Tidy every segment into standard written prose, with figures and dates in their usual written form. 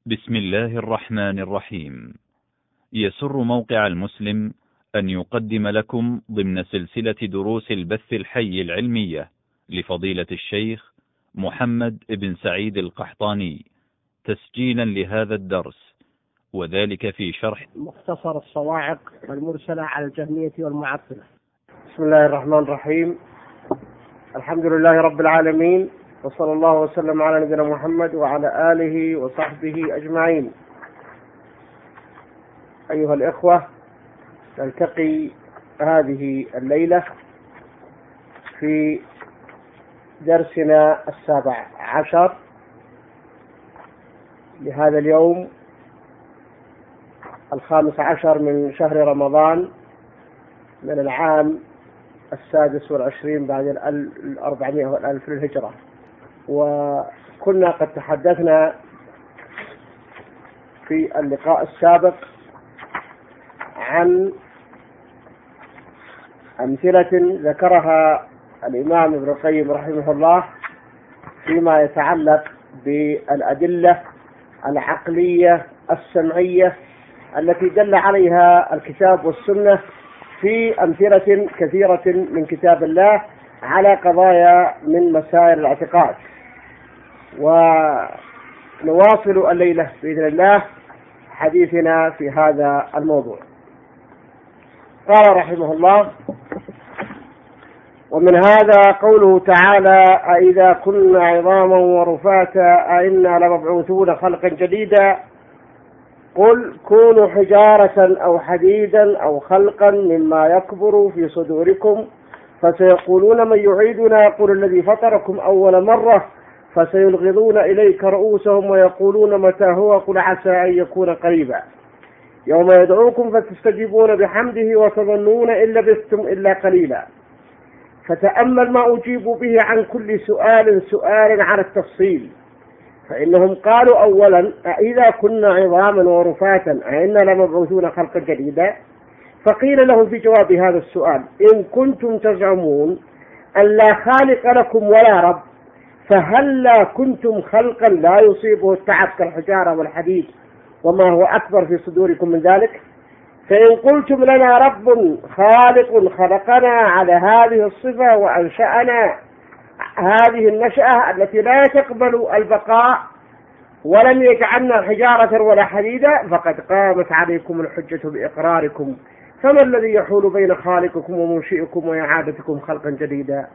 بسم الله الرحمن الرحيم. يسر موقع المسلم أن يقدم لكم ضمن سلسلة دروس البث الحي العلمية لفضيلة الشيخ محمد بن سعيد القحطاني تسجيلا لهذا الدرس، وذلك في شرح مختصر الصواعق المرسلة على الجهمية والمعطلة. بسم الله الرحمن الرحيم. الحمد لله رب العالمين، وصلى الله وسلم على نبينا محمد وعلى آله وصحبه أجمعين. أيها الإخوة، نلتقي هذه الليلة في درسنا 17 لهذا اليوم 15 من شهر رمضان من العام 26 بعد 400 والألف للهجرة. وكنا قد تحدثنا في اللقاء السابق عن أمثلة ذكرها الإمام ابن القيم رحمه الله فيما يتعلق بالأدلة العقلية السمعية التي دل عليها الكتاب والسنة في أمثلة كثيرة من كتاب الله على قضايا من مسائل الاعتقاد. ونواصل الليلة بإذن الله حديثنا في هذا الموضوع. قال رحمه الله: ومن هذا قوله تعالى: أإذا كنا عظاما ورفاتا أئنا لمبعوثون خلقا جديدا قل كونوا حجارة أو حديدا أو خلقا مما يكبر في صدوركم فسيقولون من يعيدنا قل الذي فطركم أول مرة فسيلغضون إليك رؤوسهم ويقولون متى هو قل عسى أن يكون قريبا يوم يدعوكم فتستجيبون بحمده وتظنون إن لبثتم إلا قليلا. فتأمل ما أجيبوا به عن كل سؤال على التفصيل، فإنهم قالوا أولا: أإذا كنا عظاما ورفاتا أئنا لمبعوثون خلقا جديدا؟ فقيل لهم في جواب هذا السؤال: إن كنتم تزعمون أن لا خالق لكم ولا رب فهل لا كنتم خلقا لا يصيبه التعب كالحجارة والحديد وما هو أكبر في صدوركم من ذلك؟ فإن قلتم لنا رب خالق خلقنا على هذه الصفة وأنشأنا هذه النشأة التي لا تقبل البقاء ولم يجعلنا حجارة ولا حديدا فقد قامت عليكم الحجة بإقراركم، فما الذي يحول بين خالقكم ومنشئكم وإعادتكم خلقا جديدا؟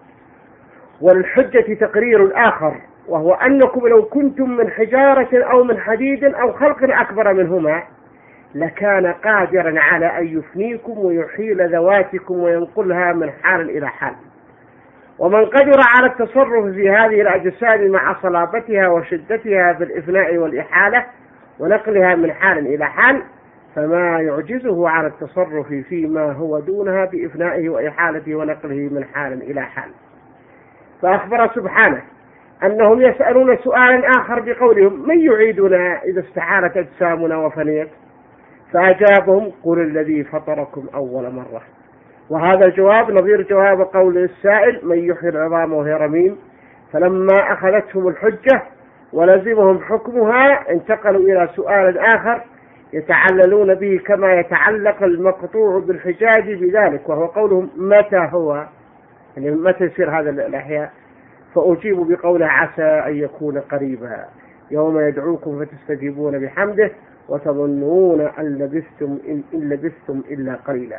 وللحجة تقرير آخر، وهو أنكم لو كنتم من حجارة أو من حديد أو خلق أكبر منهما لكان قادرا على أن يفنيكم ويحيل ذواتكم وينقلها من حال إلى حال. ومن قدر على التصرف في هذه الأجساد مع صلابتها وشدتها بالإفناء والإحالة ونقلها من حال إلى حال فما يعجزه على التصرف فيما هو دونها بإفنائه وإحالته ونقله من حال إلى حال. فأخبر سبحانه أنهم يسألون سؤالا آخر بقولهم: من يعيدنا إذا استحالت أجسامنا وفنيت؟ فأجابهم: قل الذي فطركم أول مرة. وهذا الجواب نظير جواب قول السائل: من يحيي العظام وهي رميم؟ فلما أخذتهم الحجة ولزمهم حكمها انتقلوا إلى سؤال آخر يتعللون به كما يتعلق المقطوع بالحجاج بذلك، وهو قولهم: متى هو؟ يعني متى يصير هذا الأحياء؟ فأجيبوا بقوله: عسى أن يكون قريبا يوم يدعوكم فتستجيبون بحمده وتظنون أن لبثتم إلا قليلا.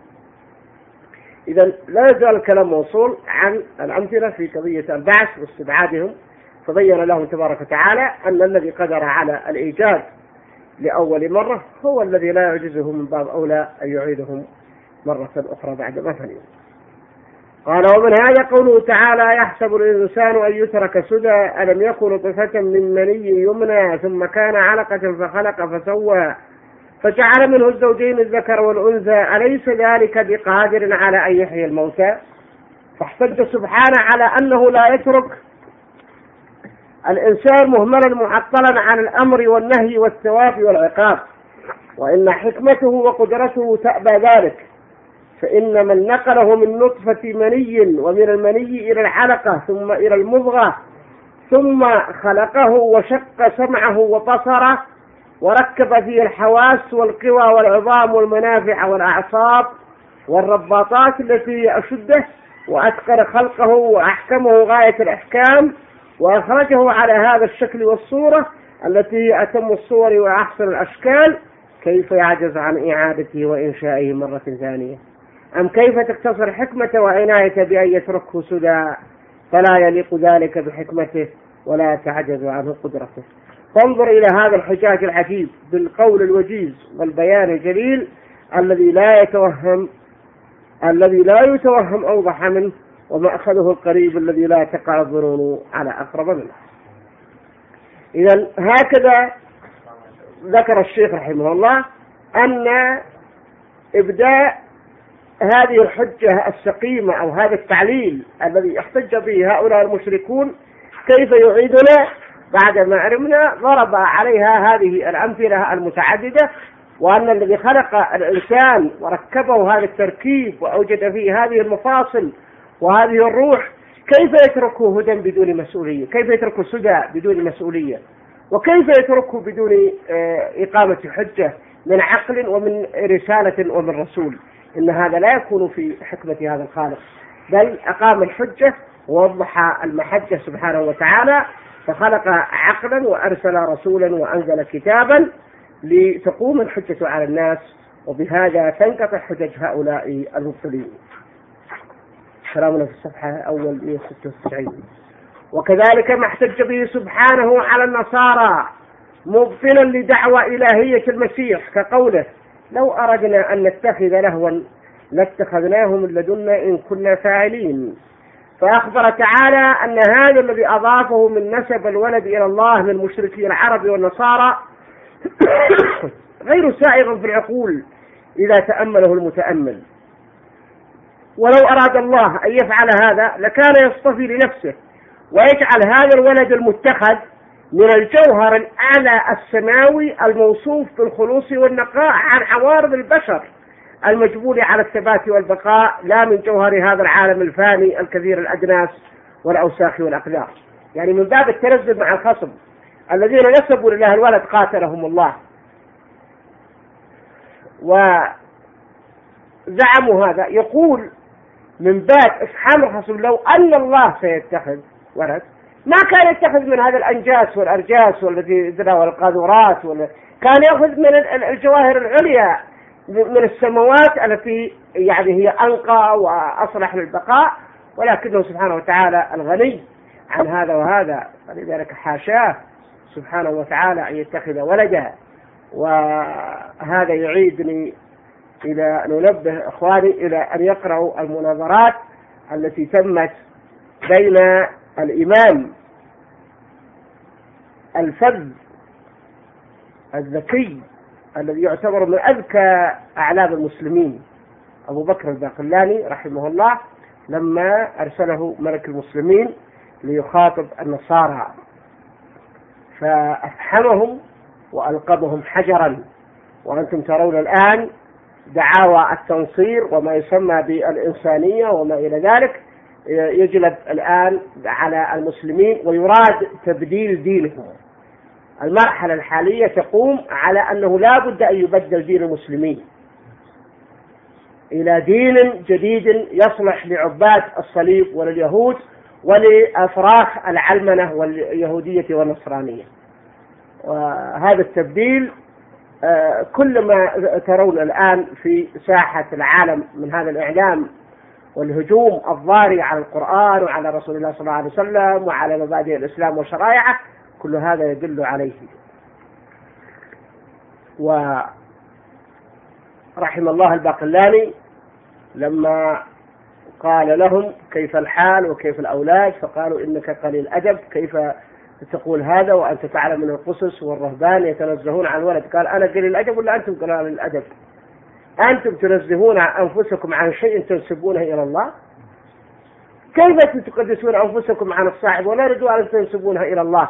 إذن لا يزال الكلام موصول عن الأمثلة في قضية البعث واستبعادهم، فبين لهم تبارك وتعالى أن الذي قدر على الإيجاد لأول مرة هو الذي لا يعجزه من باب أولى أن يعيدهم مرة أخرى بعد ما فنيوا. قال: ومن هذا قوله تعالى: يحسب الإنسان أن يترك سدى ألم يكن نطفة من مني يمنى ثم كان علقة فخلق فسوى فجعل منه الزوجين الذكر والأنثى أليس ذلك بقادر على أن يحيي الموتى؟ فاحتج سبحانه على أنه لا يترك الإنسان مهملا معطلا عن الأمر والنهي والثواب والعقاب، وإن حكمته وقدرته تأبى ذلك، فإن من نقله من نطفة مني ومن المني إلى العلقة ثم إلى المضغة ثم خلقه وشق سمعه وبصره وركب فيه الحواس والقوى والعظام والمنافع والأعصاب والرباطات التي أشده، وأتقن خلقه وأحكمه غاية الأحكام، وأخرجه على هذا الشكل والصورة التي هي أتم الصور وأحسن الأشكال. كيف يعجز عن إعادته وإنشائه مرة ثانية؟ أم كيف تقتصر حكمته وعنايته بأن يتركه سدى؟ فلا يليق ذلك بحكمته ولا تعجز عنه قدرته. فانظر إلى هذا الحجاج العجيب بالقول الوجيز والبيان الجليل الذي لا يتوهم أوضح منه، ومأخذه القريب الذي لا تقع الظنون على أقرب منه. إذن هكذا ذكر الشيخ رحمه الله أن إبداء هذه الحجة السقيمة أو هذا التعليل الذي احتج به هؤلاء المشركون كيف يعيدنا بعدما علمنا، ضرب عليها هذه الأمثلة المتعددة، وأن الذي خلق الإنسان وركبه هذا التركيب وأوجد فيه هذه المفاصل وهذه الروح كيف يتركه هدى بدون مسؤولية؟ كيف يتركه سدى بدون مسؤولية؟ وكيف يتركه بدون إقامة حجة من عقل ومن رسالة ومن رسول؟ إن هذا لا يكون في حكمة هذا الخالق، بل أقام الحجة ووضح المحجة سبحانه وتعالى، فخلق عقلا وأرسل رسولا وأنزل كتابا لتقوم الحجة على الناس، وبهذا تنقطع حجج هؤلاء المبطلين. كلامنا في الصفحة أول 196. وكذلك ما احتج به سبحانه على النصارى مبطلا لدعوى إلهية المسيح كقوله: لو أردنا أن نتخذ لهوا لاتخذناه من لدنا إن كنا فاعلين. فأخبر تعالى أن هذا الذي أضافه من نسب الولد إلى الله من مشركي العرب والنصارى غير سائغ في العقول إذا تأمله المتأمل. ولو أراد الله أن يفعل هذا لكان يصطفي لنفسه ويجعل هذا الولد المتخذ من الجوهر الأعلى السماوي الموصوف بالخلوص والنقاء عن عوارض البشر المجبول على الثبات والبقاء، لا من جوهر هذا العالم الفاني الكثير الأدناس والأوساخ والأقدار. يعني من باب التنزل مع الخصم الذين نسبوا لله الولد قاتلهم الله، وزعموا هذا. يقول من باب إفحام الخصم لو أن الله سيتخذ ولد ما كان يتخذ من هذا الأنجاس والأرجاس والذي والقاذورات، كان يأخذ من الجواهر العليا من السماوات التي يعني هي أنقى وأصلح للبقاء، ولكنه سبحانه وتعالى الغني عن هذا وهذا، فلذلك حاشاه سبحانه وتعالى أن يتخذ ولدا. وهذا يعيدني إلى ننبه إخواني إلى أن يقرأوا المناظرات التي تمت بين الإمام الفذ الذكي الذي يعتبر من أذكى أعلام المسلمين أبو بكر الباقلاني رحمه الله، لما أرسله ملك المسلمين ليخاطب النصارى، فأفحمهم وألقبهم حجرا. وأنتم ترون الآن دعاوى التنصير وما يسمى بالإنسانية وما إلى ذلك يجلب الآن على المسلمين ويراد تبديل دينهم. المرحلة الحالية تقوم على أنه لا بد أن يبدل دين المسلمين إلى دين جديد يصلح لعباد الصليب ولليهود ولأفراخ العلمنة واليهودية والنصرانية. وهذا التبديل كل ما ترون الآن في ساحة العالم من هذا الإعلام والهجوم الضاري على القرآن وعلى رسول الله صلى الله عليه وسلم وعلى مبادئ الإسلام وشرائعه، كل هذا يدل عليه. ورحم الله الباقلاني لما قال لهم كيف الحال وكيف الأولاد، فقالوا إنك قليل أدب، كيف تقول هذا وأنت تعلم من القصص والرهبان يتنزهون عن الولد؟ قال أنا قليل الأدب ولا أنتم قليل الأدب؟ أنتم تنزهون أنفسكم عن شيء تنسبونه إلى الله، كيف تقدسون أنفسكم عن الصاحب ولا رجوا أن تنسبونها إلى الله؟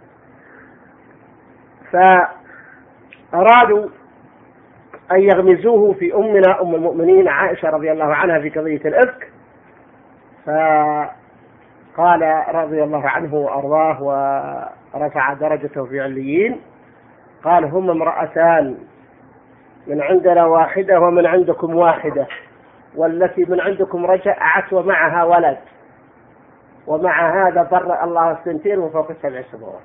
فأرادوا أن يغمزوه في أمنا أم المؤمنين عائشة رضي الله عنها في قضية الإفك، فقال قال رضي الله عنه وأرضاه ورفع درجته في عليين، قال: هم امرأتان، من عندنا واحدة ومن عندكم واحدة، والتي من عندكم رجعت ومعها ولد، ومع هذا برأ الله الثنتين وفوق 7 سماوات.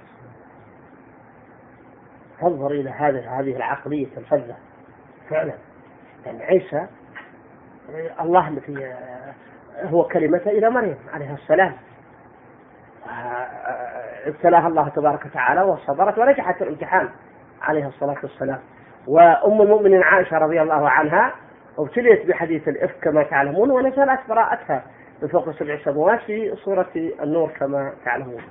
انظر إلى هذه العقلية الفذة فعلا. يعني عيسى الله التي هو كلمته إلى مريم عليها السلام، ابتلاها الله تبارك وتعالى وصبرت ونجحت الامتحان عليها الصلاة والسلام. وأم المؤمنين عائشة رضي الله عنها ابتليت بحديث الإفك كما تعلمون، ونزلت براءتها بفوق 7 سماوات في سورة النور كما تعلمون.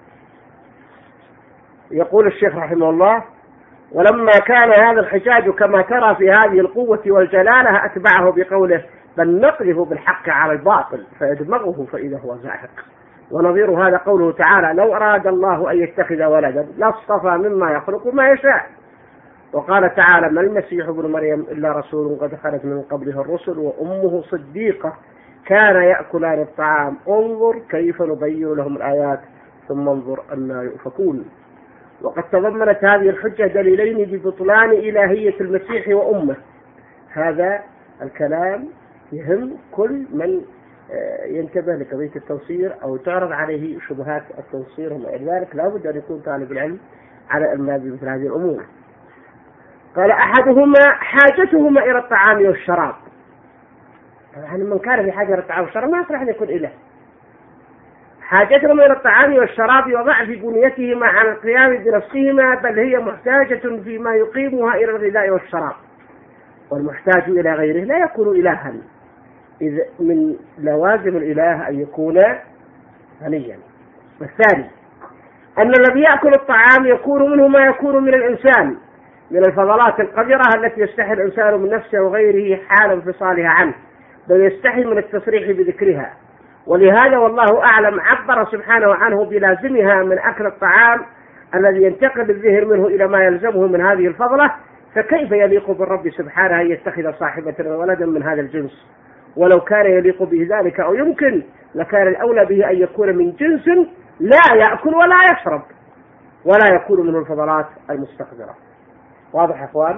يقول الشيخ رحمه الله: ولما كان هذا الحجاج كما ترى في هذه القوة والجلالة أتبعه بقوله: بل نقذف بالحق على الباطل فيدمغه فإذا هو زاهق. ونظير هذا قوله تعالى: لو أراد الله أن يتخذ ولدا لاصطفى مما يخلق ما يشاء. وقال تعالى: ما المسيح ابن مريم إلا رسول قد خلت من قبله الرسل وأمه صديقة كان يأكلان الطعام انظر كيف نبين لهم الآيات ثم انظر أنى يؤفكون. وقد تضمنت هذه الحجة دليلين ببطلان إلهية المسيح وأمه. هذا الكلام يهم كل من ينتبه لقضية التنصير أو تعرض عليه شبهات التنصير، ومع ذلك لا بد أن يكون طالب العلم على علم بمثل هذه الأمور. قال: أحدهما حاجتهما إلى الطعام والشراب. يعني من كان في حاجة إلى الطعام والشراب ما يصلح أن يكون إله. حاجتهما إلى الطعام والشراب وضعف بنيتهما عن القيام بنفسهما، بل هي محتاجة فيما يقيمها إلى الغذاء والشراب. والمحتاج إلى غيره لا يكون إلها، إذ من لوازم الإله أن يكون غنيا. والثاني أن الذي يأكل الطعام يكون منه ما يكون من الإنسان من الفضلات القذرة التي يستحي الإنسان من نفسه وغيره حال انفصالها عنه، بل يستحي من التصريح بذكرها. ولهذا والله أعلم عبر سبحانه عنه بلازمها من أكل الطعام الذي ينتقل الذهن منه إلى ما يلزمه من هذه الفضلة. فكيف يليق بالرب سبحانه أن يتخذ صاحبة ولدا من هذا الجنس؟ ولو كان يليق به ذلك أو يمكن لكان الأولى به أن يكون من جنس لا يأكل ولا يشرب ولا يكون منه الفضلات المستقذرة. واضح يا أخوان؟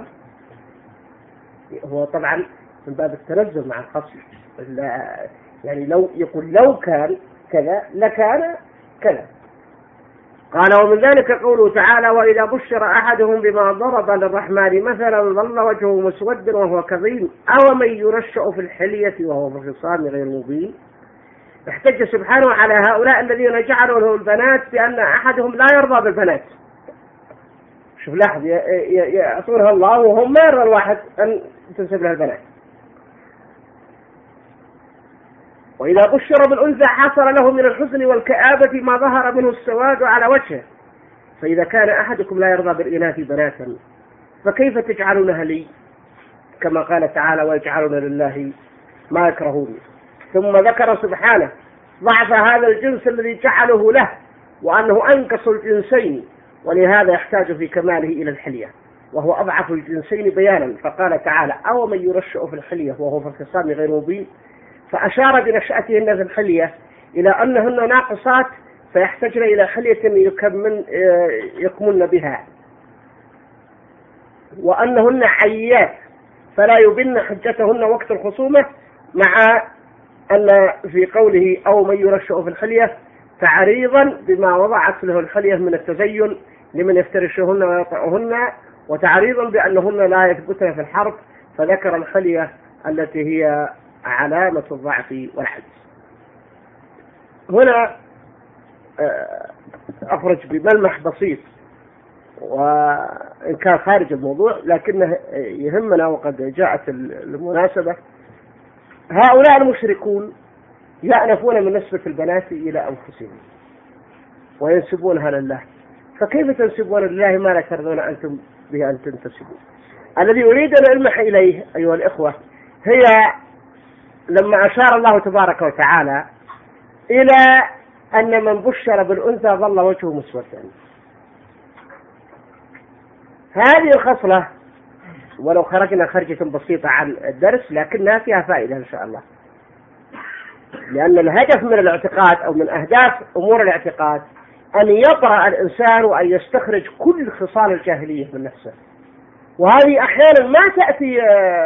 هو طبعا من باب التنزل مع الخصم، يعني لو يقول لو كان كذا لكان كذا. قال: ومن ذلك قوله تعالى: وإذا بشر أحدهم بما ضرب للرحمن مثلا ظل وجهه مسودا وهو كظيم أو من ينشأ في الحلية وهو في الخصام غير مبين. احتج سبحانه على هؤلاء الذين جعلوا له البنات بأن أحدهم لا يرضى بالبنات. شوف لاحظ، يعطونها الله وهم ما يرضى الواحد أن تنسب له البنات. وإذا بشر بالأنثى حصل له من الحزن والكآبة ما ظهر منه السواد على وجهه. فإذا كان أحدكم لا يرضى بالإناث بناتا فكيف تجعلونها لي؟ كما قال تعالى: ويجعلون لله ما يكرهون. ثم ذكر سبحانه ضعف هذا الجنس الذي جعله له وأنه أنقص الجنسين، ولهذا يحتاج في كماله إلى الحلية وهو أضعف الجنسين بيانا. فقال تعالى: أو من ينشأ في الحلية وهو في الخصام غير مبين. فأشار بنشأتهن في الحلية إلى أنهن ناقصات فيحتاجن إلى حلية يكمن بها، وأنهن عيات فلا يبن حجتهن وقت الخصومة، مع أن في قوله أو من ينشأ في الحلية تعريضا بما وضعت له الحلية من التزين لمن يفترشهن ويطعهن، وتعريضا بأنهن لا يثبتن في الحرب، فذكر الحلية التي هي علامة الضعف والعجز. هنا أخرج بملمح بسيط وإن كان خارج الموضوع لكنه يهمنا وقد جاءت المناسبة. هؤلاء المشركون يأنفون من نسبة البنات إلى أنفسهم وينسبونها لله، فكيف تنسبون لله ما لا ترضون أنتم به أن تنتسبوا؟ الذي يريد أن ألمح إليه أيها الإخوة هي لما أشار الله تبارك وتعالى إلى أن من بشر بالأنثى ظل وجهه مسودا. هذه الخصلة ولو خرجنا خرجة بسيطة عن الدرس لكنها فيها فائدة إن شاء الله. لأن الهدف من الاعتقاد أو من أهداف أمور الاعتقاد أن يطرأ الإنسان وأن يستخرج كل خصال الجاهلية من نفسه، وهذه أحيانا ما تأتي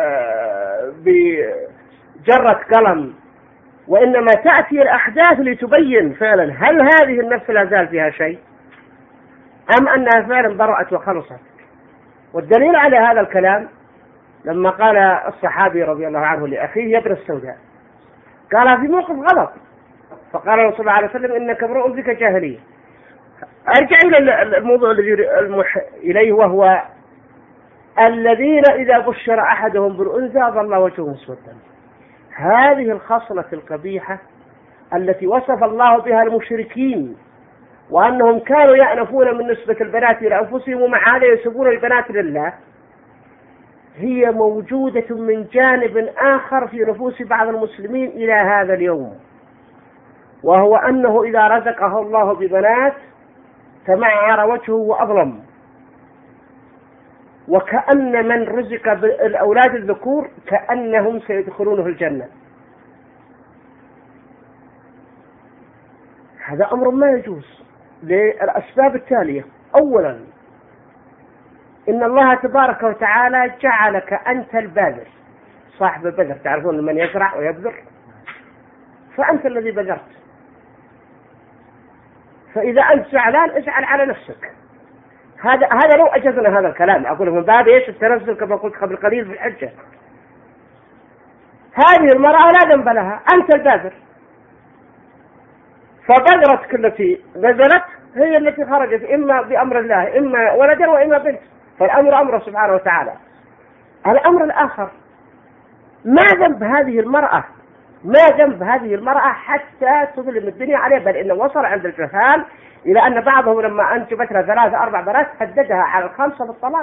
بجرة قلم، وإنما تأتي الأحداث لتبين فعلا هل هذه النفس لا زال فيها شيء أم أنها فعلا برأت وخلصت. والدليل على هذا الكلام لما قال الصحابي رضي الله عنه لأخيه يا ابن السوداء، قال في موقف غلط، فقال له صلى الله عليه وسلم إنك امرؤ بك جاهلية. أرجع إلى الموضوع الذي إليه، وهو الذين إذا بشر أحدهم بالأنثى ظل وجهه مسودا. هذه الخصلة القبيحة التي وصف الله بها المشركين وأنهم كانوا يأنفون من نسبة البنات إلى أنفسهم ومع هذا يسبون البنات لله، هي موجودة من جانب آخر في نفوس بعض المسلمين إلى هذا اليوم، وهو أنه إذا رزقه الله ببنات تمعر وجهه وأظلم، وكأن من رزق بالأولاد الذكور كأنهم سيدخلونه الجنة. هذا أمر ما يجوز للأسباب التالية. أولا، إن الله تبارك وتعالى جعلك أنت الباذر صاحب البذر، تعرفون من يزرع ويبذر، فأنت الذي بذرت، فإذا أنت زعلان ازعل على نفسك. هذا لو أجزنا هذا الكلام، أقول من باب إيش التنزل كما قلت قبل قليل في الحجة. هذه المرأة لا ذنب لها، أنت الباذر، فبذرتك التي نزلت هي التي خرجت إما بأمر الله، إما ولدا وإما بنت، فالأمر أمره سبحانه وتعالى. الأمر الآخر، ما ذنب هذه المرأة، ما ذنب هذه المرأة حتى تظلم الدنيا عليه، بل إنه وصل عند الجهال إلى أن بعضهم لما أنجبت لها 3-4 بنات هددها على الخامسة بالطلاق.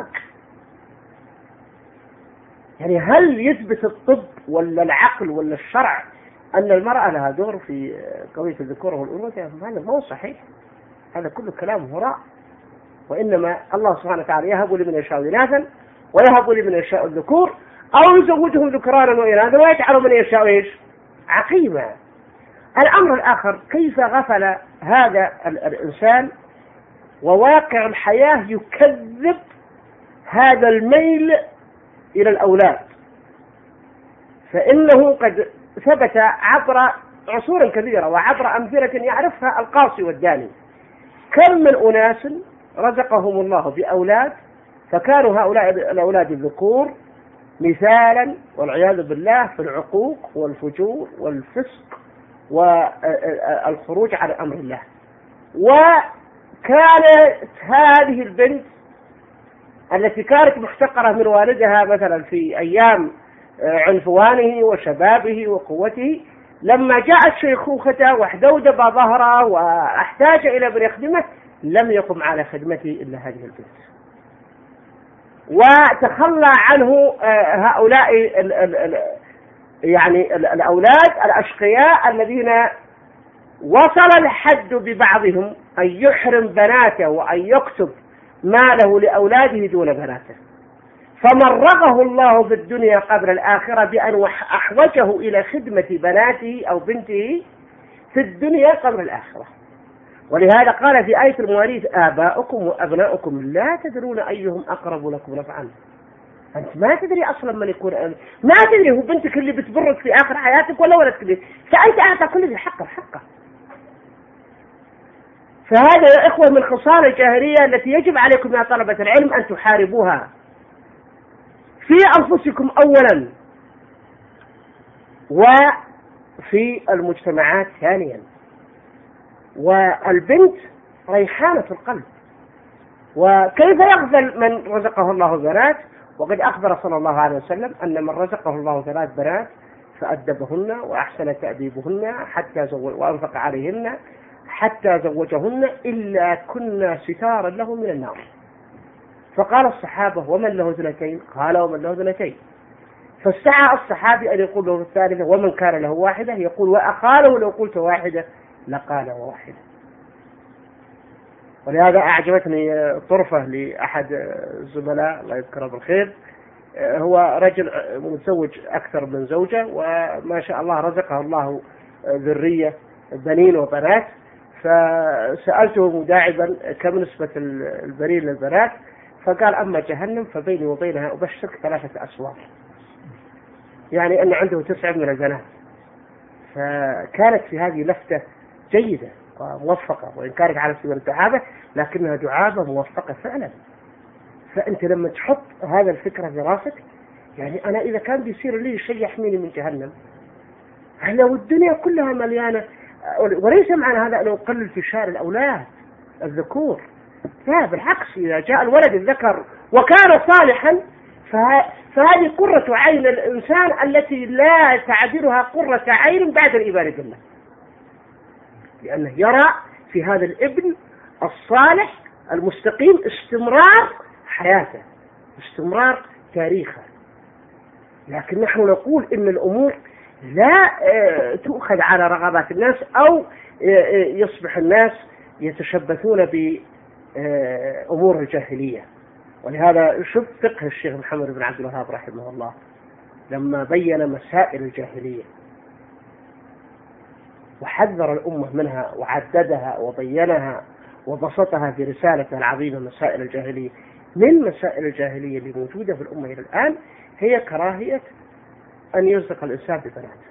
يعني هل يثبت الطب ولا العقل ولا الشرع أن المرأة لها دور في قضية الذكور والأنوثة؟ هذا مو صحيح، هذا كله كلام هراء. وإنما الله سبحانه وتعالى يهب لمن يشاء إناثا ويهب لمن يشاء الذكور أو يزوجهم ذكرانا وإناثا ويجعل من يشاء إيش عقيما. الأمر الآخر، كيف غفل هذا الإنسان وواقع الحياة يكذب هذا الميل إلى الأولاد، فإنه قد ثبت عبر عصور كثيرة وعبر أمثلة يعرفها القاصي والداني، كم من أناس رزقهم الله بأولاد فكانوا هؤلاء الأولاد الذكور مثالا والعياذ بالله في العقوق والفجور والفسق والخروج على أمر الله. وكانت هذه البنت التي كانت محتقرة من والدها مثلا في أيام عنفوانه وشبابه وقوته، لما جاءت شيخوخته واحدودب ظهره واحتاج إلى من يخدمه لم يقم على خدمته إلا هذه البنت، وتخلى عنه هؤلاء يعني الأولاد الأشقياء الذين وصل الحد ببعضهم أن يحرم بناته وأن يكتب ماله لأولاده دون بناته، فمرغه الله في الدنيا قبل الآخرة بأن أحوجه إلى خدمة بناته أو بنته في الدنيا قبل الآخرة. ولهذا قال في آية المواريث آباؤكم وأبناؤكم لا تدرون أيهم أقرب لكم نفعا. أنت ما تدري أصلا من يكون ما تدري هو بنتك اللي بتبرك في آخر حياتك ولا ولدك اللي فأنت أعطى كل ذي حقه حقه. فهذا يا إخوة من خصال الجاهلية التي يجب عليكم يا طلبة العلم أن تحاربوها في أنفسكم أولا وفي المجتمعات ثانيا. والبنت ريحانة القلب، وكيف يغفل من رزقه الله بنات؟ وقد أخبر صلى الله عليه وسلم أن من رزقه الله 3 بنات فأدبهن وأحسن تأديبهن حتى وأنفق عليهن حتى زوجهن إلا كنا ستارا له من النار. فقال الصحابة ومن له 2؟ قال ومن له 2. فاستعى الصحابي أن يقول له 3، ومن كان له 1 يقول وأخاله لو قلت 1 لقال 1. ولهذا أعجبتني طرفة لأحد الزملاء الله يذكره بالخير، هو رجل متزوج أكثر من زوجة وما شاء الله رزقه الله ذرية بنين وبنات، فسألته مداعبا كم نسبة البنين للبنات، فقال أما جهنم فبيني وبينها أبشرك 3 أسوار، يعني أن عنده 9 من البنات. فكانت في هذه لفتة جيدة وموفقة، وإن كانت على سبيل الدعابة لكنها دعابة موفقة فعلا. فأنت لما تحط هذا الفكرة في راسك، يعني أنا إذا كان بيصير لي شيء يحميني من جهنم، لو الدنيا كلها مليانة، وليس معنى هذا أن أقلل في شأن الأولاد الذكور، لا بالعكس، إذا جاء الولد الذكر وكان صالحا فهذه قرة عين الإنسان التي لا تعدلها قرة عين بعد الإيمان بالله، لأنه يرى في هذا الابن الصالح المستقيم استمرار حياته، استمرار تاريخه. لكن نحن نقول إن الأمور لا تؤخذ على رغبات الناس، أو يصبح الناس يتشبثون بأمور الجاهلية. ولهذا شوف فقه الشيخ محمد بن عبد الوهاب رحمه الله لما بين مسائل الجاهلية وحذر الأمة منها وعددها وبينها وبسطها في رسالته العظيمة مسائل الجاهلية. من مسائل الجاهلية اللي موجودة في الأمة إلى الآن هي كراهية أن يصدق الإنسان ببناته.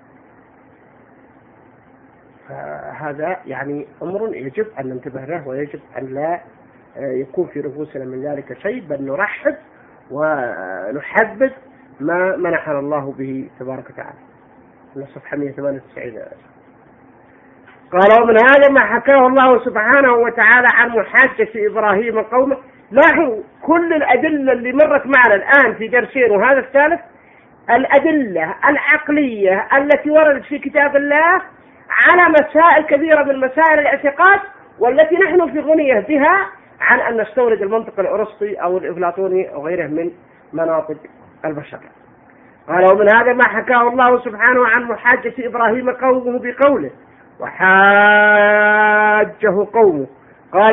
فهذا يعني أمر يجب أن ننتبه له، ويجب أن لا يكون في نفوسنا من ذلك شيء، بل نرحب ونحبذ ما منحنا الله به تبارك وتعالى. صفحة 198. قال: ومن هذا ما حكاه الله سبحانه وتعالى عن محاجة إبراهيم قومه. لاحظوا كل الأدلة اللي مرت معنا الآن في درسين وهذا الثالث، الأدلة العقلية التي وردت في كتاب الله على مسائل كثيرة من مسائل الاعتقاد، والتي نحن في غنية بها عن أن نستورد المنطق الأرسطي أو الأفلاطوني أو غيره من مناطق البشر. قال: ومن هذا ما حكاه الله سبحانه عن محاجة إبراهيم قومه بقوله: وحاجه قومه قال: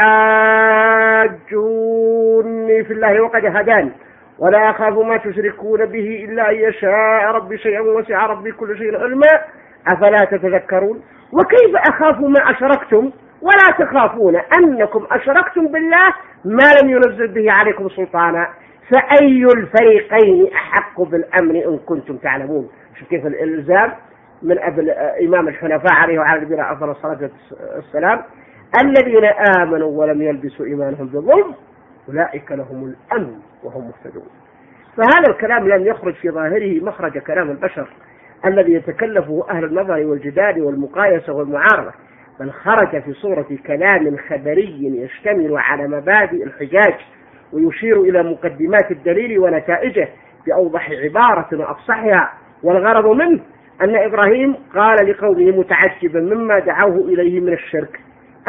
أتحاجوني في الله وقد هداني ولا أخاف ما تشركون به إلا أن يشاء ربي شيئا وسع ربي كل شيء علما أفلا تتذكرون. وكيف أخاف ما أشركتم ولا تخافون أنكم أشركتم بالله ما لم ينزل به عليكم سلطانا فأي الفريقين أحق بالأمن إن كنتم تعلمون. شوف كيف الإلزام من أبل إمام الحنفاء عليه وعلى نبينا أفضل الصلاة والسلام: الذين آمنوا ولم يلبسوا إيمانهم بظلم أولئك لهم الأمن وهم مهتدون. فهذا الكلام لم يخرج في ظاهره مخرج كلام البشر الذي يتكلفه أهل النظر والجدال والمقايسة والمعارضة، بل خرج في صورة كلام خبري يشتمل على مبادئ الحجاج ويشير إلى مقدمات الدليل ونتائجه بأوضح عبارة وأفصحها. والغرض منه أن إبراهيم قال لقومه متعجبا مما دعوه إليه من الشرك: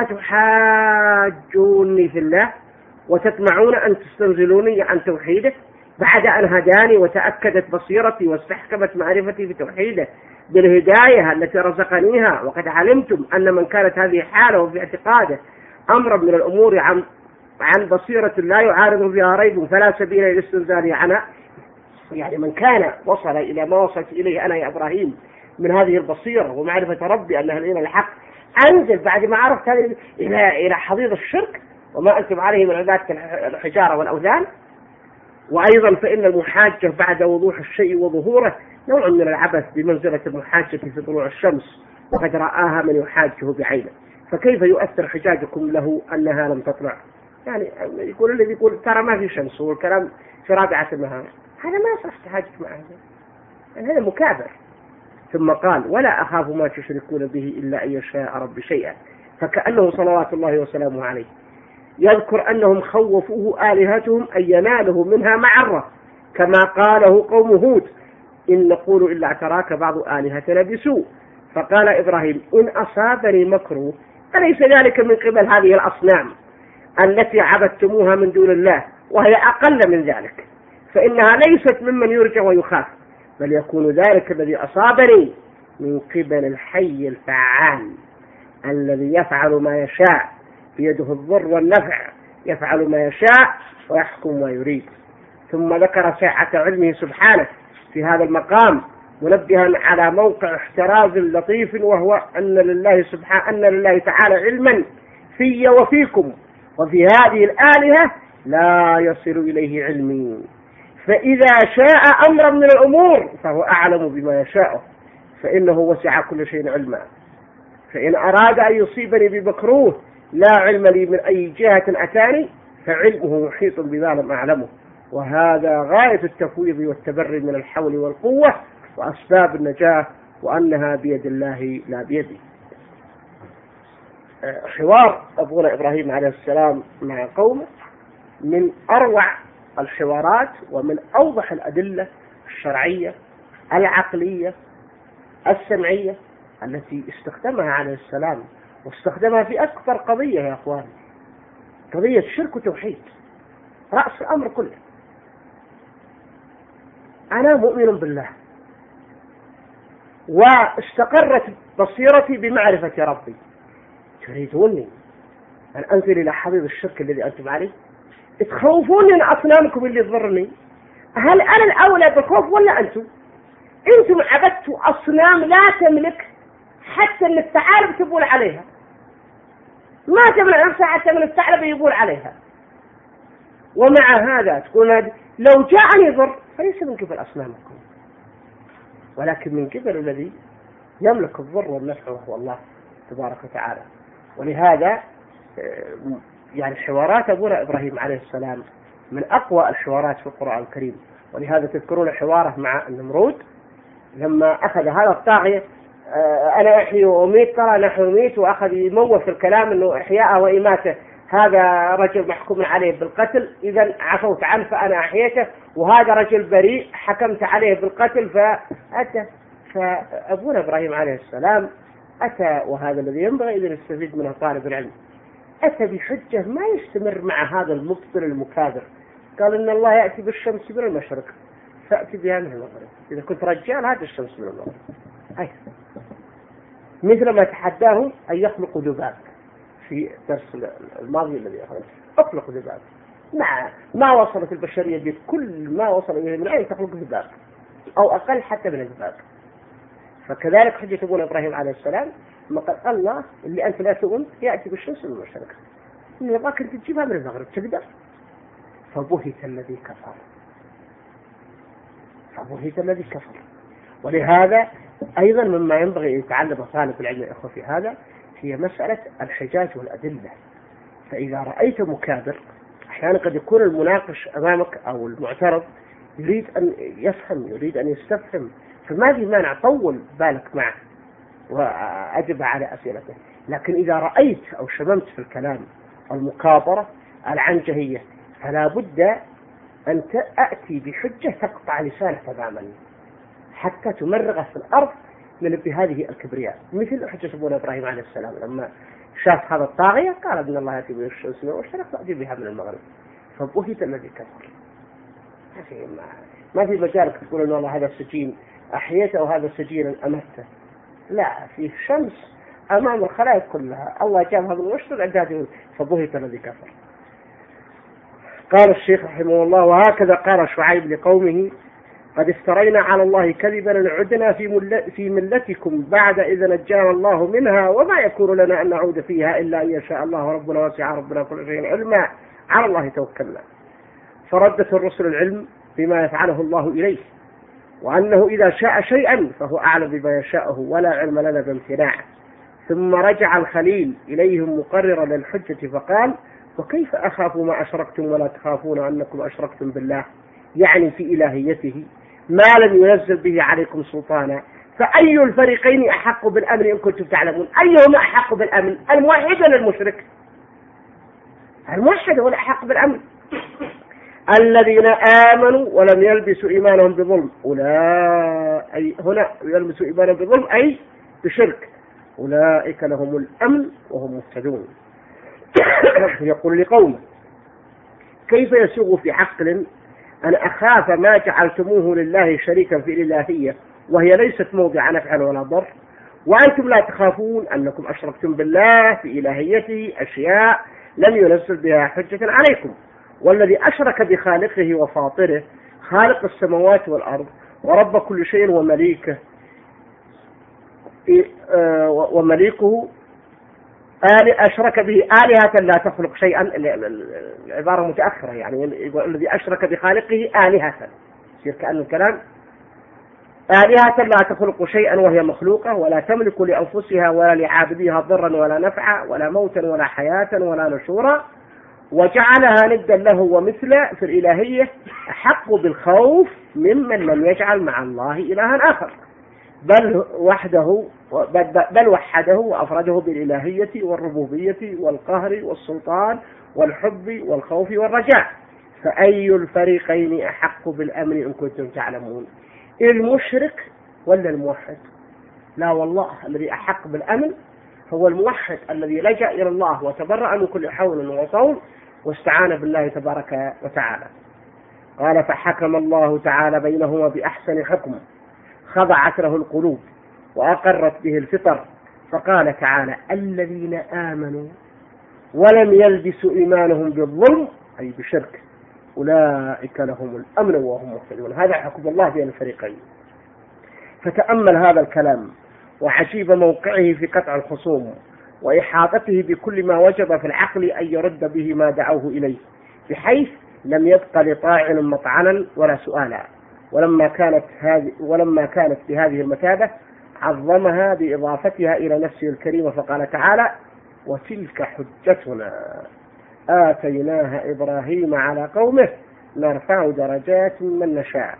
أتحاجوني في الله وتطمعون أن تستنزلوني عن توحيده بعد أن هداني وتأكدت بصيرتي واستحكمت معرفتي بتوحيده بالهداية التي رزقنيها، وقد علمتم أن من كانت هذه حاله في اعتقاده أمرا من الأمور عن بصيرة لا يعارض فيها ريب فلا سبيل للاستنزال عنها. يعني من كان وصل إلى ما وصلت إليه أنا يا إبراهيم من هذه البصيرة ومعرفة ربي أنها الإله الحق، أنزل بعد ما عرفت هذه إلى حضيض الشرك وما أنتم عليه من عبادة الحجارة والأوثان. وأيضا فإن المحاجة بعد وضوح الشيء وظهوره نوع من العبث بمنزلة المحاجة في طلوع الشمس وقد رآها من يحاجه بعينه، فكيف يؤثر حجاجكم له أنها لم تطلع؟ يعني يقول الذي يقول ترى ما في شمس والكلام في رابعة النهار، هذا ما يصح تحاجك معه، يعني هذا مكابر. ثم قال: ولا أخاف ما تشركون به إلا أن يشاء ربي شيئا، فكأنه صلوات الله وسلامه عليه يذكر أنهم خوفوه آلهتهم أن يناله منها معرة، كما قاله قوم هود: إن نقول إلا اعتراك بعض آلهتنا بسوء. فقال إبراهيم: إن أصابني مكر أليس ذلك من قبل هذه الأصنام التي عبدتموها من دون الله وهي أقل من ذلك، فإنها ليست ممن يرجى ويخاف، بل يكون ذلك الذي أصابني من قبل الحي الفعال الذي يفعل ما يشاء بيده الضر والنفع، يفعل ما يشاء ويحكم ما يريد. ثم ذكر سعة علمه سبحانه في هذا المقام منبها على موقع احتراز لطيف، وهو أن لله تعالى علما في وفيكم، وفي هذه الآلهة لا يصل إليه علمي، فإذا شاء أمرا من الأمور فهو أعلم بما يشاء، فإنه وسع كل شيء علما. فإن أراد أن يصيبني بمكروه لا علم لي من أي جهة أتاني، فعلمه محيط بما لم أعلمه، وهذا غاية التفويض والتبري من الحول والقوة وأسباب النجاة، وأنها بيد الله لا بيدي. حوار أبونا إبراهيم عليه السلام مع قومه من أروع الحوارات ومن أوضح الأدلة الشرعية العقلية السمعية التي استخدمها عليه السلام، واستخدمها في أكبر قضية يا أخوان، قضية شرك وتوحيد، رأس الأمر كله. أنا مؤمن بالله واستقرت بصيرتي بمعرفة ربي، تريدوني أن أنزل إلى حضيض الشرك الذي أنتم عليه؟ تخوفوني من أصنامكم اللي تضرني؟ هل أنا الأولى بالخوف ولا أنتم؟ أنتم عبدتوا أصنام لا تملك حتى من الثعالب تبول عليها، ما تملك نفسها حتى من الثعلب يبول عليها، ومع هذا تقول لو جاءني ضر فليس من قبل أصنامكم ولكن من قبل الذي يملك الضر والنفع وهو الله تبارك وتعالى. ولهذا يعني حوارات أبونا إبراهيم عليه السلام من أقوى الحوارات في القرآن الكريم. ولهذا تذكرون حواره مع النمرود لما أخذ هذا الطاغية أنا أحيي وأميت، ترى نحن نميت، وأخذ يموه في الكلام أنه إحياءه وإماته هذا رجل محكوم عليه بالقتل، إذا عفوت عنه فأنا أحييته، وهذا رجل بريء حكمت عليه بالقتل فأتى. فأبونا إبراهيم عليه السلام أتى، وهذا الذي ينبغي إذا نستفيد منه طالب العلم، أتى بحجة ما يستمر مع هذا المبطل المكابر. قال إن الله يأتي بالشمس من المشرق فأتي بها من المغرب، إذا كنت رجال هذا الشمس من المغرب. مثل ما تحداهم أن يخلقوا ذباب في درس الماضي الذي أخذ، أخلق ذباب، ما وصلت البشرية بكل ما وصل إليه من أين تخلق ذباب أو أقل حتى من الذباب. فكذلك حجة أبونا إبراهيم عليه السلام ما قال الله اللي أنت لا تؤمن يأتي بالشمس من المشرق، إن يبغاك أنت تجيبها من المغرب تقدر. فبهت الذي كفر، فبهت الذي كفر. ولهذا أيضا مما ينبغي أن يتعلم طالب العلم يا إخوة في هذا هي مسألة الحجاج والأدلة. فإذا رأيت مكابر، أحيانا قد يكون المناقش أمامك أو المعترض يريد أن يفهم، يريد أن يستفهم، فما في مانع طول بالك معه وأجب على أسئلته. لكن إذا رأيت أو شممت في الكلام المكابرة العنجهية فلا بد أن تأتي بحجة تقطع لسانه تماما حتى تمرغه في الأرض من بهذه الكبرياء. مثل حجة أبونا إبراهيم عليه السلام لما شاف هذا الطاغية قال إن الله يأتي بالشمس من المشرق فأتي بها من المغرب، فبهت الذي كفر. ما في مجالك تقول إن الله هذا سجين أحييته وهذا سجين أمته، لا، في شمس أمام الخلائق كلها، الله جابها من المشرق عندها، فبهت الذي كفر. قال الشيخ رحمه الله: وهكذا قال شعيب لقومه: قد افترينا على الله كذبا عدنا في ملتكم بعد إذا نجانا الله منها وما يكون لنا أن نعود فيها إلا أن يشاء الله ربنا وسع ربنا كل شيء علما على الله توكلنا. فردت الرسل العلم بما يفعله الله إليه، وأنه إذا شاء شيئا فهو أعلم بما يشاءه ولا علم لنا بامتناعه. ثم رجع الخليل إليهم مقررا للحجة فقال: وكيف أخاف ما أشركتم ولا تخافون أنكم أشركتم بالله، يعني في إلهيته ما لم ينزل به عليكم سلطانا، فأي الفريقين أحق بالأمن إن كنتم تعلمون؟ أيهما أحق بالأمن، الموحد ولا المشرك؟ الموحد هو الأحق بالأمن. الذين آمنوا ولم يلبسوا إيمانهم بظلم، أولئك هنا يلبسوا إيمانهم بظلم أي بشرك، أولئك لهم الأمن وهم مهتدون. يقول لقومه: كيف يسوغ في عقل أن أخاف ما جعلتموه لله شريكا في الإلهية وهي ليست موضع نفع ولا ضر، وأنتم لا تخافون أنكم أشركتم بالله في إلهيته أشياء لم ينزل بها حجة عليكم، والذي أشرك بخالقه وفاطره خالق السماوات والأرض ورب كل شيء ومليكه ومليكه أشرك به آلهة لا تخلق شيئا. العبارة متأخرة، يعني يقول الذي أشرك بخالقه آلهة، يصير كأن الكلام آلهة لا تخلق شيئا وهي مخلوقة، ولا تملك لأنفسها ولا لعابديها ضرا ولا نفعا ولا موتا ولا حياة ولا نشورا، وجعلها ندا له ومثله في الإلهية، أحق بالخوف ممن لم يجعل مع الله إلها آخر، بل وحده وأفرده بالإلهية والربوبية والقهر والسلطان والحب والخوف والرجاء. فأي الفريقين أحق بالأمن إن كنتم تعلمون؟ المشرك ولا الموحد؟ لا والله، الذي أحق بالأمن هو الموحد الذي لجأ إلى الله وتبرأ من كل حول وصول واستعان بالله تبارك وتعالى. قال فحكم الله تعالى بينهما بأحسن حكم خضعت له القلوب وأقرت به الفطر، فقال تعالى الذين آمنوا ولم يلبسوا إيمانهم بالظلم أي بشرك أولئك لهم الأمن وهم مهتدون. هذا حكم الله بين الفريقين. فتأمل هذا الكلام وعجيب موقعه في قطع الخصوم وإحاطته بكل ما وجب في العقل أن يرد به ما دعوه إليه، بحيث لم يبق لطاعن مطعنا ولا سؤالا. ولما كانت بهذه المثابة عظمها بإضافتها إلى نفسه الكريمة، فقال تعالى وتلك حجتنا آتيناها إبراهيم على قومه نرفع درجات من نشاء.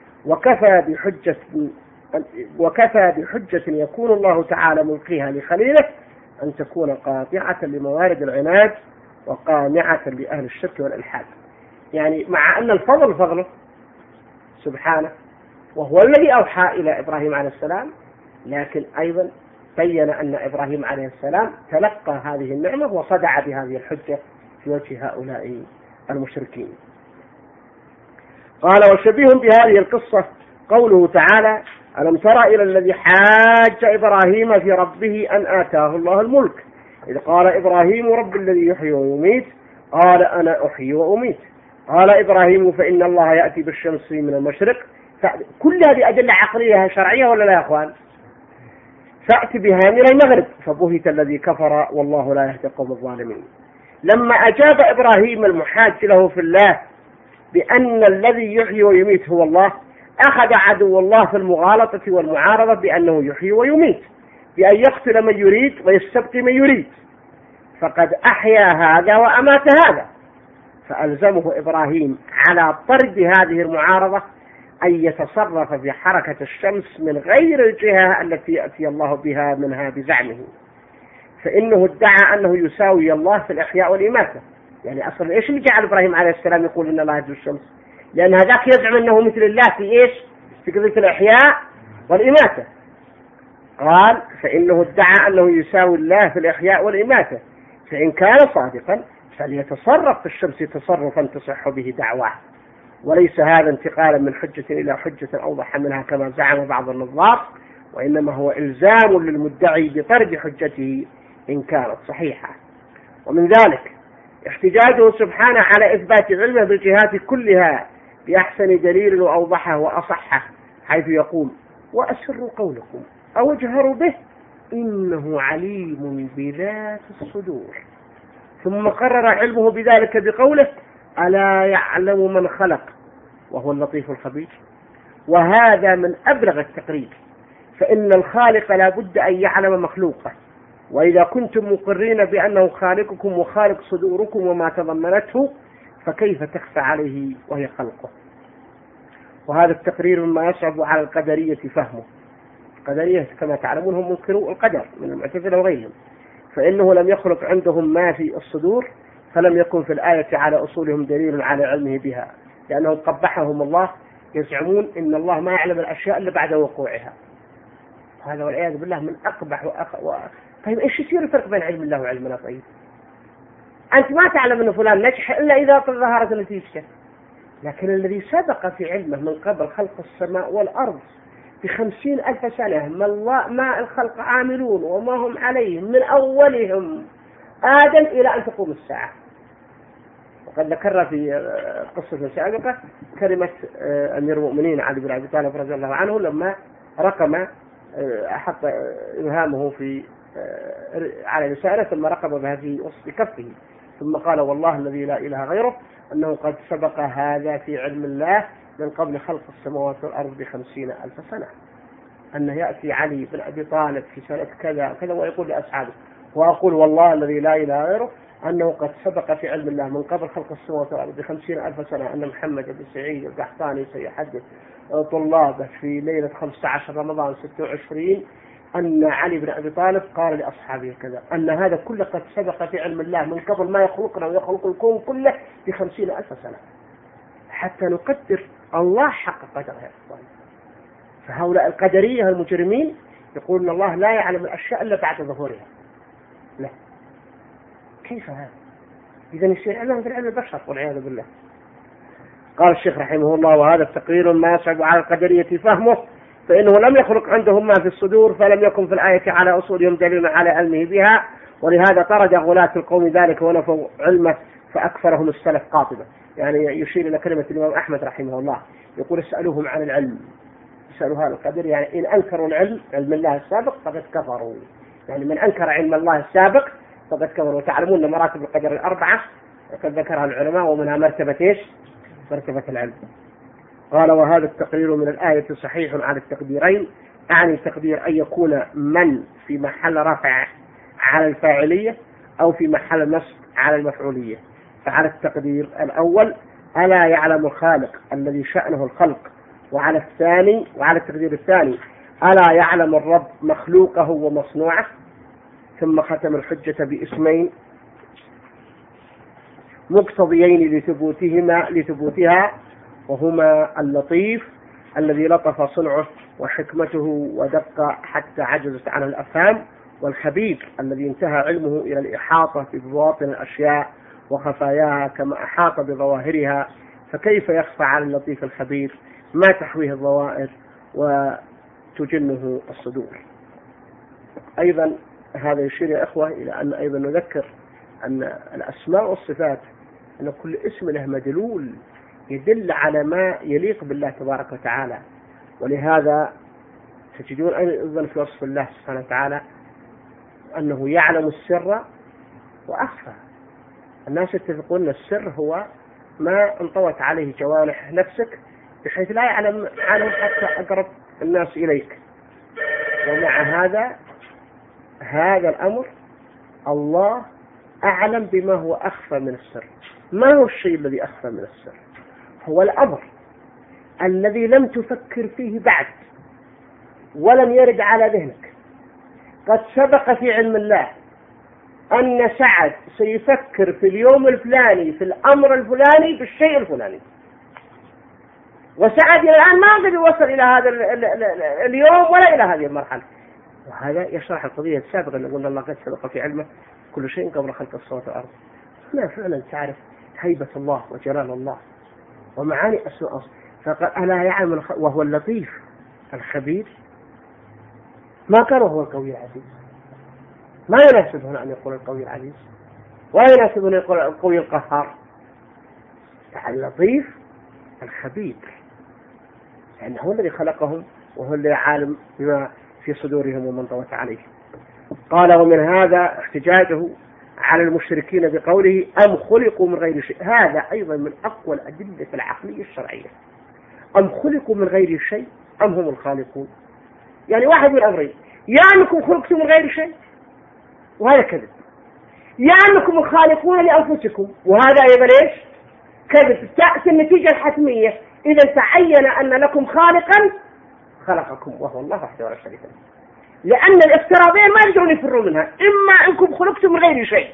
وكفى بحجة يكون الله تعالى ملقيها لخليله أن تكون قاطعة لموارد العناد وقامعة لأهل الشرك والإلحاد. يعني مع أن الفضل فضله سبحانه وهو الذي أوحى إلى إبراهيم عليه السلام، لكن أيضا بين أن إبراهيم عليه السلام تلقى هذه النعمة وصدع بهذه الحجة في وجه هؤلاء المشركين. قال وشبيه بهذه القصة قوله تعالى ألم تر إلى الذي حاج إبراهيم في ربه أن آتاه الله الملك إذ قال إبراهيم رب الذي يحيي ويميت قال أنا أحيي وأميت قال إبراهيم فإن الله يأتي بالشمس من المشرق. كل هذه أدلة عقلية شرعية ولا لا يا أخوان؟ فأتي بها من المغرب فبهت الذي كفر والله لا يهدي القوم الظالمين. لما أجاب إبراهيم المحاج له في الله بأن الذي يحيي ويميت هو الله، أخذ عدو الله في المغالطة والمعارضة بأنه يحيي ويميت، بأن يقتل من يريد ويستبقي من يريد، فقد أحيا هذا وأمات هذا. فألزمه إبراهيم على طرد هذه المعارضة أن يتصرف في حركة الشمس من غير الجهة التي يأتي الله بها منها بزعمه، فإنه ادعى أنه يساوي الله في الإحياء والإماتة. يعني أصلا إيش اللي جعل إبراهيم عليه السلام يقول إن الله يهدي الشمس؟ لأن هذاك يزعم أنه مثل الله في إيش؟ في قضية الإحياء والإماتة. قال فإنه ادعى أنه يساوي الله في الإحياء والإماتة، فإن كان صادقا فليتصرف في الشمس تصرفا تصح به دعواه، وليس هذا انتقالا من حجة إلى حجة أوضح منها كما زعم بعض النظار، وإنما هو إلزام للمدعي بطرد حجته إن كانت صحيحة. ومن ذلك احتجاجه سبحانه على إثبات علمه بالجهات كلها بأحسن دليل وأوضحه وأصحه، حيث يقول وأسروا قولكم أو اجهروا به إنه عليم بذات الصدور، ثم قرر علمه بذلك بقوله ألا يعلم من خلق وهو اللطيف الخبير. وهذا من أبلغ التقريب، فإن الخالق لا بد أن يعلم مخلوقه، وإذا كنتم مقرين بأنه خالقكم وخالق صدوركم وما تضمنته فكيف تخفى عليه وهي خلقه؟ وهذا التقرير مما يصعب على القدرية فهمه. القدرية كما تعلمون هم منكروا القدر من المعتزلة وغيرهم، فإنه لم يخلق عندهم ما في الصدور، فلم يكن في الآية على أصولهم دليل على علمه بها، لأنه قبحهم الله، يزعمون إن الله ما يعلم الأشياء إلا بعد وقوعها. هذا والعياذ بالله من أقبح طيب إيش يصير الفرق بين علم الله وعلمنا؟ طيب أنت ما تعلم أن فلان نجح إلا إذا ظهرت نتيجته، لكن الذي سبق في علمه من قبل خلق السماء والأرض ب50,000 سنة ما الخلق عاملون وما هم عليه من أولهم آدم إلى أن تقوم الساعة. وقد ذكرنا في قصة سابقة كلمة أمير المؤمنين علي بن أبي طالب رضي الله عنه لما رقم أحط إبهامه في على لسانه ثم رقم بها في وسط كفه ثم قال والله الذي لا إله غيره أنه قد سبق هذا في علم الله من قبل خلق السماوات والأرض ب50,000 سنة، أنه يأتي علي بن أبي طالب في سنة كذا كذا ويقول لأصحابه وأقول والله الذي لا إله غيره أنه قد سبق في علم الله من قبل خلق السماوات والأرض ب50,000 سنة أن محمد بن سعيد القحطاني سيحدث طلابه في ليلة 15 رمضان 26 أن علي بن أبي طالب قال لأصحابه كذا، أن هذا كله قد سبق في علم الله من قبل ما يخلقنا ويخلق الكون كله ب50,000 سنة، حتى نقدر الله حق قدره. فهؤلاء القدرية المجرمين يقولون الله لا يعلم الأشياء إلا بعد ظهورها. لا، كيف هذا؟ إذا يصير علم في علم البشر والعياذ بالله. قال الشيخ رحمه الله وهذا التقرير ما يصعب على القدرية فهمه، فإنه لم يخلق عندهم ما في الصدور، فلم يكن في الآية على أصولهم دليل على علمه بها، ولهذا طرد غلاة القوم ذلك ونفوا علمه فأكثرهم السلف قاطبة. يعني يشير إلى كلمة الإمام أحمد رحمه الله يقول اسألوهم عن العلم، اسألوا هذا القدر، يعني إن أنكروا العلم علم الله السابق فقد كفروا، يعني من أنكر علم الله السابق فقد كفروا. وتعلمون مراتب القدر 4 قد ذكرها العلماء ومنها مرتبة إيش؟ مرتبة العلم. قال وهذا التقرير من الآية صحيح على التقديرين، أعني التقدير أن يكون من في محل رفع على الفاعلية أو في محل نصب على المفعولية. فعلى التقدير الأول ألا يعلم الخالق الذي شأنه الخلق، وعلى التقدير الثاني ألا يعلم الرب مخلوقه ومصنوعه. ثم ختم الحجة باسمين مقتضيين لثبوتها وهما اللطيف الذي لطف صنعه وحكمته ودق حتى عجزت عن الأفهام، والخبير الذي انتهى علمه إلى الإحاطة ببواطن الأشياء وخفاياها كما أحاط بظواهرها، فكيف يخفى على اللطيف الخبير ما تحويه الظواهر وتجنه الصدور. أيضا هذا يشير يا إخوة إلى أن أيضا نذكر أن الأسماء والصفات أن كل اسم له مدلول يدل على ما يليق بالله تبارك وتعالى، ولهذا تجدون أيضا في وصف الله سبحانه وتعالى أنه يعلم السر وأخفى. الناس يتفقون أن السر هو ما انطوت عليه جوانح نفسك بحيث لا يعلم عنه حتى أقرب الناس إليك، ومع هذا الأمر الله أعلم بما هو أخفى من السر. ما هو الشيء الذي أخفى من السر؟ هو الأمر الذي لم تفكر فيه بعد ولم يرد على ذهنك. قد سبق في علم الله أن سعد سيفكر في اليوم الفلاني في الأمر الفلاني بالشيء الفلاني، وسعد الآن ما قد يوصل إلى هذا اليوم ولا إلى هذه المرحلة. وهذا يشرح القضية السابقة اللي قلنا الله قد سبق في علمه كل شيء قبل خلق السماوات والأرض. هنا فعلا تعرف هيبة الله وجلال الله ومعاني أسماء. فقال ألا يعلم وهو اللطيف الخبير. ما كان هو القوي العزيز، ما يناسب هنا أن يقول القوي العزيز، ولا يناسب أن يقول القوي القهار. اللطيف الخبير لأنه هو الذي خلقهم وهو الذي عالم بما في صدورهم ومن طوت عليه. قال ومن هذا احتجاجه على المشركين بقوله أم خلقوا من غير شيء. هذا أيضا من أقوى الأدلة العقلية الشرعية. أم خلقوا من غير شيء أم هم الخالقون. يعني واحد من الأمرين، يا أنكم خلقتم من غير شيء وهذا كذب، يا أنكم الخالقون لأنفسكم وهذا أيضا إيش؟ كذب. تأتي النتيجة الحتمية إذا تعين أن لكم خالقا خلقكم وهو الله وحده ولا شريك له. لأن الافتراضين ما يقدرون يفروا منها، إما أنكم خلقتم من غير شيء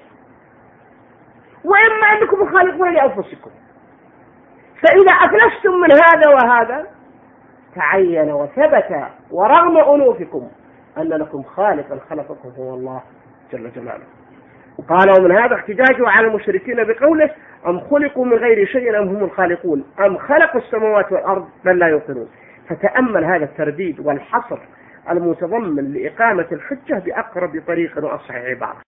وإما أنكم خالقون لأنفسكم. فإذا أفلستم من هذا وهذا تعين وثبت ورغم أنوفكم أن لكم خالقا خلقكم هو الله جل جلاله. قال ومن هذا احتجاجه على المشركين بقوله أم خلقوا من غير شيء أم هم الخالقون أم خلقوا السماوات والأرض بل لا يوقنون. فتأمل هذا الترديد والحصر المتضمن لإقامة الحجة بأقرب طريق وأصح عبارة.